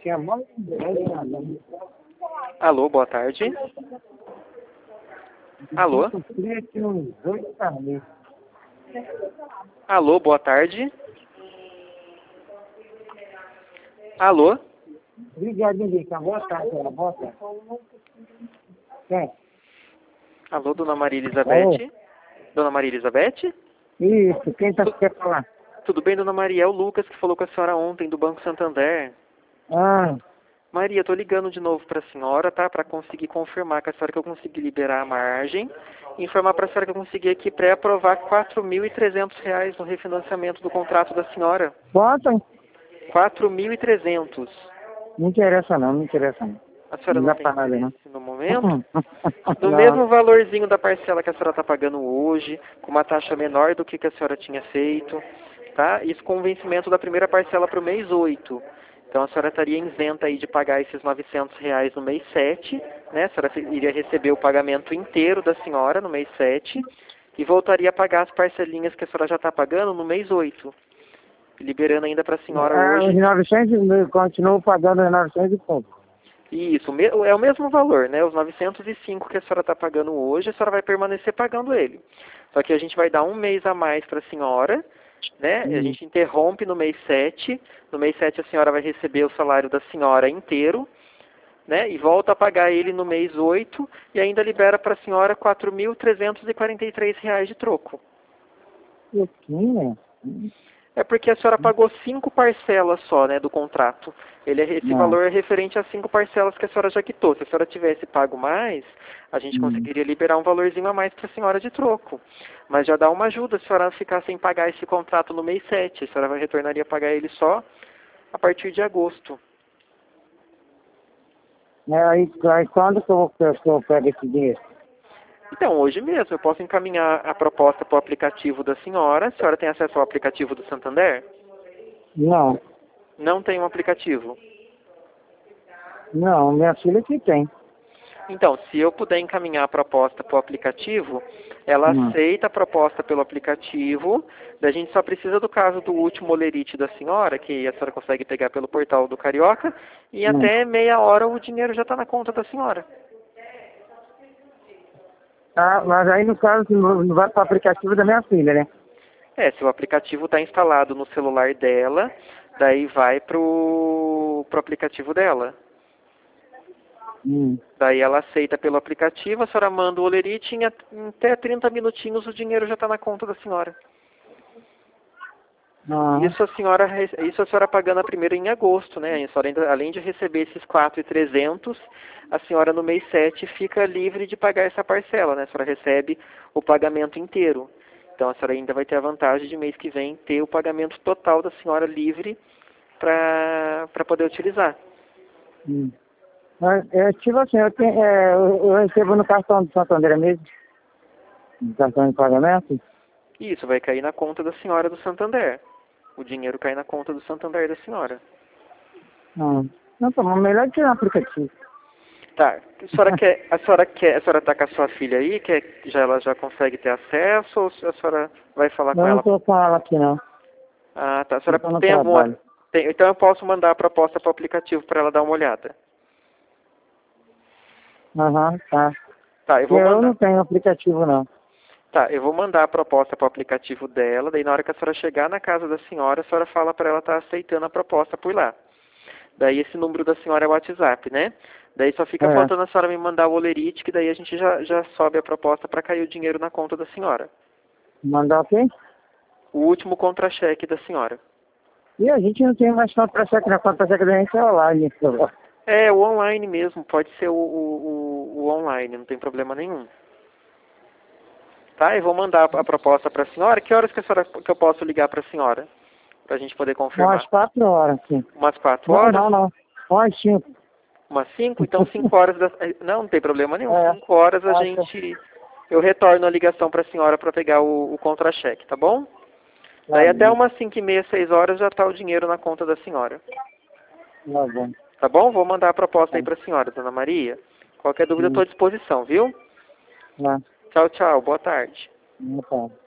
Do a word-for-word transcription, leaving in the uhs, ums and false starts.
Alô, boa tarde. Alô? Alô, boa tarde. Alô? Boa tarde, boa tarde. Quem? Alô, dona Maria Elizabeth? Dona Maria Elizabeth? Isso, quem tá quer falar? Tudo bem, dona Maria? É o Lucas que falou com a senhora ontem do Banco Santander. Ah, Maria, tô ligando de novo para a senhora, tá? Para conseguir confirmar com a senhora que eu consegui liberar a margem. E informar para a senhora que eu consegui aqui pré-aprovar quatro mil e trezentos reais no refinanciamento do contrato da senhora. quanto? quatro mil e trezentos. Não interessa não, não interessa não. A senhora Não não dá tem pra nada, não. interesse no momento? No Não. mesmo valorzinho da parcela que a senhora está pagando hoje, com uma taxa menor do que, que a senhora tinha feito, tá? Isso com o vencimento da primeira parcela para o mês oito. Então a senhora estaria isenta aí de pagar esses novecentos reais no mês sete, né? A senhora iria receber o pagamento inteiro da senhora no mês sete e voltaria a pagar as parcelinhas que a senhora já está pagando no mês oito. Liberando ainda para a senhora Ah, os hoje. novecentos, continuo pagando os novecentos e pouco. Isso, é o mesmo valor, né? Os novecentos e cinco que a senhora está pagando hoje, a senhora vai permanecer pagando ele. Só que a gente vai dar um mês a mais para a senhora, né? Hum. A gente interrompe no mês sete. No mês sete a senhora vai receber o salário da senhora inteiro, né? E volta a pagar ele no mês oito e ainda libera para a senhora quatro mil trezentos e quarenta e três reais de troco. Pouquinho, É porque a senhora pagou cinco parcelas só, né, do contrato. Ele é, esse Não. valor é referente às cinco parcelas que a senhora já quitou. Se a senhora tivesse pago mais, a gente Hum. conseguiria liberar um valorzinho a mais para a senhora de troco. Mas já dá uma ajuda se a senhora ficar sem pagar esse contrato no mês sete. A senhora vai retornaria a pagar ele só a partir de agosto. É, aí, aí quando que eu, que eu pego esse dinheiro? Então, hoje mesmo, eu posso encaminhar a proposta para o aplicativo da senhora. A senhora tem acesso ao aplicativo do Santander? Não, Não tem um aplicativo. não, minha filha que tem. Então, se eu puder encaminhar a proposta para o aplicativo, ela Hum. aceita a proposta pelo aplicativo, daí a gente só precisa do caso do último olerite da senhora, que a senhora consegue pegar pelo portal do Carioca, e Hum. até meia hora o dinheiro já está na conta da senhora. Ah, mas aí no caso não não vai para o aplicativo da minha filha, né? É, se o aplicativo está instalado no celular dela, daí vai para o aplicativo dela. Hum. Daí ela aceita pelo aplicativo, a senhora manda o olerite e em até trinta minutinhos o dinheiro já está na conta da senhora. Ah. Isso a senhora, isso a senhora pagando a primeira em agosto, né? A senhora ainda, além de receber esses quatro mil e trezentos, a senhora no mês sete fica livre de pagar essa parcela, né? A senhora recebe o pagamento inteiro. Então a senhora ainda vai ter a vantagem de mês que vem ter o pagamento total da senhora livre para para poder utilizar. Hum. Mas, é, tipo assim, eu, tenho, é, eu, eu recebo no cartão do Santander mesmo, no cartão de pagamento. E isso vai cair na conta da senhora do Santander. O dinheiro cai na conta do Santander da senhora. Ah. Não, tá, mas melhor tirar o aplicativo. Tá. A senhora quer, a senhora quer, a senhora tá com a sua filha aí, quer, já ela já consegue ter acesso ou a senhora vai falar Eu com não ela? estou com ela aqui não. Ah, tá. A Eu senhora estou no tem alguma, trabalho. tem, então eu posso mandar a proposta para o aplicativo para ela dar uma olhada. Aham, tá. Tá, eu vou Eu mandar. não tenho aplicativo não. Tá, eu vou mandar a proposta para o aplicativo dela, daí na hora que a senhora chegar na casa da senhora, a senhora fala para ela estar aceitando a proposta por lá. Daí esse número da senhora é o WhatsApp, né? Daí só fica É. faltando a senhora me mandar o olerite, que daí a gente já, já sobe a proposta para cair o dinheiro na conta da senhora. Mandar o quê? O último contra-cheque da senhora. E a gente não tem mais contra-cheque, na contra-cheque da gente é online. É, o online mesmo, pode ser o, o, o, o online, não tem problema nenhum. Tá, eu vou mandar a proposta para a senhora. Que horas que, a senhora, que eu posso ligar para a senhora? Para a gente poder confirmar. Umas quatro horas, sim. Umas quatro Não, horas? não, não. Umas cinco. Umas cinco? Então cinco horas da... Não, não tem problema nenhum. É. Cinco horas a Acho. gente... Eu retorno a ligação para a senhora para pegar o, o contra-cheque, tá bom? Daí até umas cinco e meia, seis horas já está o dinheiro na conta da senhora. Tá bom. Tá bom? Vou mandar a proposta aí para a senhora, dona Maria. Qualquer dúvida eu estou à disposição, viu? Tá. Tchau, tchau. Boa tarde. Tá.